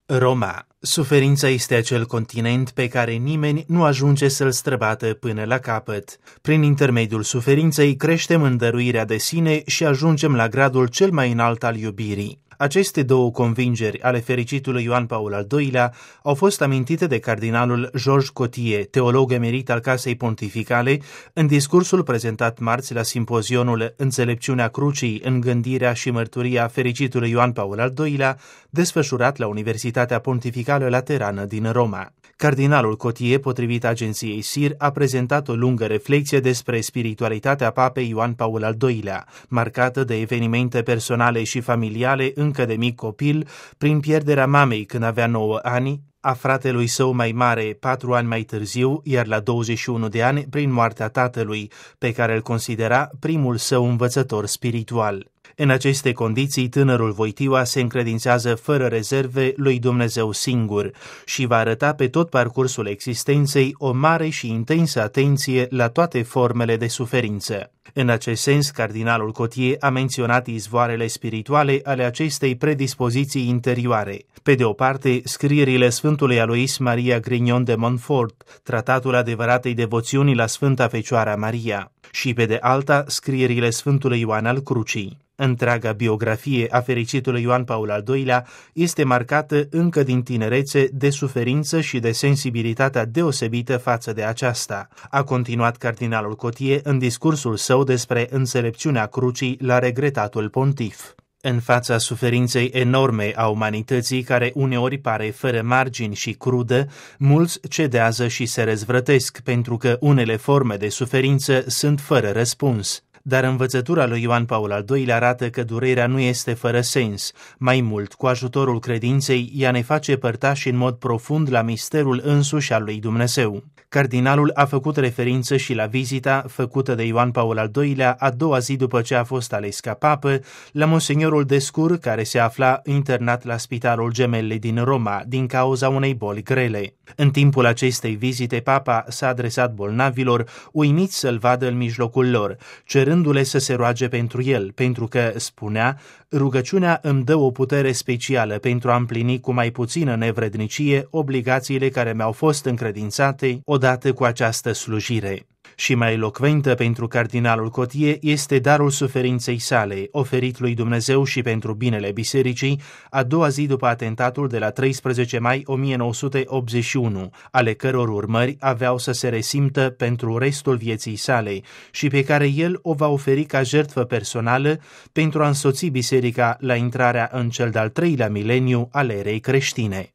Roma. Suferința este acel continent pe care nimeni nu ajunge să-l străbată până la capăt. Prin intermediul suferinței creștem în dăruirea de sine și ajungem la gradul cel mai înalt al iubirii. Aceste două convingeri ale fericitului Ioan Paul al II-lea au fost amintite de cardinalul Georges Cotier, teolog emerit al Casei Pontificale, în discursul prezentat marți la simpozionul Înțelepciunea Crucii în gândirea și mărturia fericitului Ioan Paul al II-lea, desfășurat la Universitatea Pontificală Laterană din Roma. Cardinalul Cotier, potrivit agenției SIR, a prezentat o lungă reflexie despre spiritualitatea papei Ioan Paul al II-lea, marcată de evenimente personale și familiale încă de mic copil, prin pierderea mamei când avea 9 ani, a fratelui său mai mare 4 ani mai târziu, iar la 21 de ani prin moartea tatălui, pe care îl considera primul său învățător spiritual. În aceste condiții, tânărul Voitiva se încredințează fără rezerve lui Dumnezeu singur și va arăta pe tot parcursul existenței o mare și intensă atenție la toate formele de suferință. În acest sens, cardinalul Cotier a menționat izvoarele spirituale ale acestei predispoziții interioare. Pe de o parte, scrierile Sfântului Alois Maria Grignon de Montfort, tratatul adevăratei devoțiuni la Sfânta Fecioara Maria, și pe de alta, scrierile Sfântului Ioan al Crucii. Întreaga biografie a fericitului Ioan Paul al II-lea este marcată încă din tinerețe de suferință și de sensibilitatea deosebită față de aceasta, a continuat cardinalul Cotier în discursul său despre înțelepciunea crucii la regretatul pontif. În fața suferinței enorme a umanității, care uneori pare fără margini și crudă, mulți cedează și se răzvrătesc, pentru că unele forme de suferință sunt fără răspuns. Dar învățătura lui Ioan Paul al II-lea arată că durerea nu este fără sens. Mai mult, cu ajutorul credinței, ea ne face părtași în mod profund la misterul însuși al lui Dumnezeu. Cardinalul a făcut referință și la vizita făcută de Ioan Paul al II-lea a doua zi după ce a fost ales ca papă la monsignorul Descur, care se afla internat la Spitalul Gemelli din Roma din cauza unei boli grele. În timpul acestei vizite, papa s-a adresat bolnavilor, uimit să-l vadă în mijlocul lor, cerându-le să se roage pentru el, pentru că, spunea, rugăciunea îmi dă o putere specială pentru a împlini cu mai puțină nevrednicie obligațiile care mi-au fost încredințate odată cu această slujire. Și mai elocventă pentru cardinalul Cotier este darul suferinței sale, oferit lui Dumnezeu și pentru binele bisericii, a doua zi după atentatul de la 13 mai 1981, ale căror urmări aveau să se resimtă pentru restul vieții sale și pe care el o va oferi ca jertfă personală pentru a însoți biserica la intrarea în cel de-al 3-lea mileniu al erei creștine.